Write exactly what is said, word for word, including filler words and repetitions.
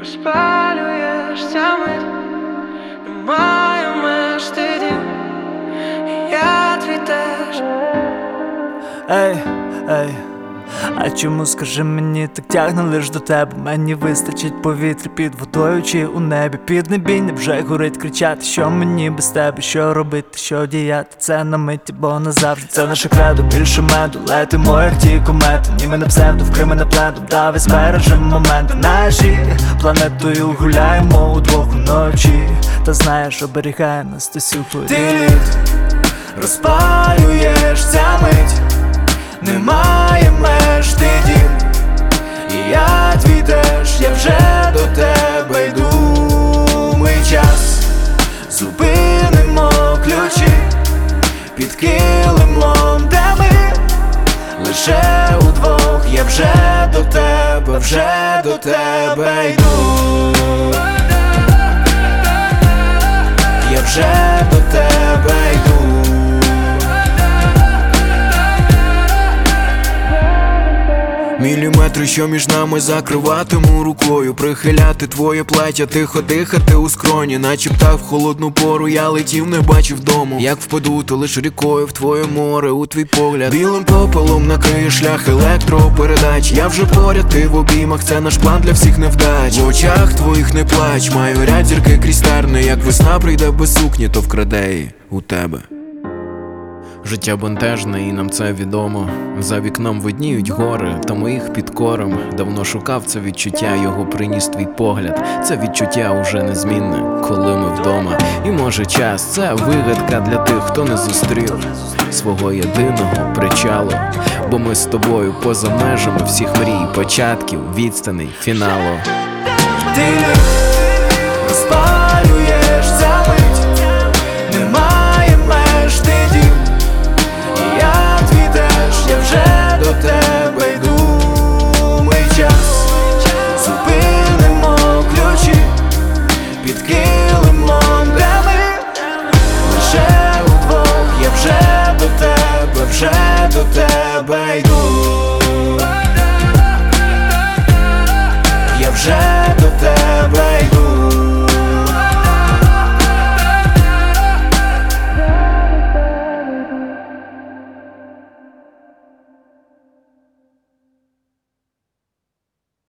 Розпалюєш ця мить, немає меж, ти дім, і я твій теж. Ей, ей, а чому, скажи мені, так тягне лиш до тебе? Мені вистачить повітря під водою чи у небі. Піднебіння вже горить, кричати, що мені без тебе, що робити, що діяти, це на миті, бо назавжди. Це наше кредо, більше меду, летимо, як ті комети. Німи на псевдо, вкрими на пледу, давай збережемо моменти наші. Планетою гуляємо удвох уночі, та знаєш, оберігає нас ти сюхою. Ти лід, розпалюєш ця мить, немає меж, ти дім, і я твій теж, я вже до тебе йду. Ми час зупинимо ключі під килимом, де ми лише удвох. Я вже до тебе, вже до тебе йду. Я вже до тебе йду. Міліметри, що між нами, закриватиму рукою. Прихиляти твоє плаття, тихо дихати у скроні. Наче птах в холодну пору, я летів, не бачив дому. Як впаду, то лиш рікою в твоє море, у твій погляд. Білим попелом накриє шлях електропередач. Я вже поряд, ти в обіймах, це наш план для всіх невдач. В очах твоїх не плач, маю ряд зірки крізь терни. Як весна прийде без сукні, то вкраде її у тебе. Життя бентежне, і нам це відомо. За вікном видніють гори, та ми їх підкорим. Давно шукав це відчуття, його приніс твій погляд. Це відчуття уже незмінне, коли ми вдома. І може час, це вигадка для тих, хто не зустрів свого єдиного причалу. Бо ми з тобою поза межами всіх мрій, початків, відстаней, фіналу. Ти розпалюєш ця мить, немає меж, ти дім, і я твій теж, я вже до тебе йду. Ми час зупинимо ключі під килимом, де ми лише удвох. Я вже до тебе, вже до тебе йду. Я вже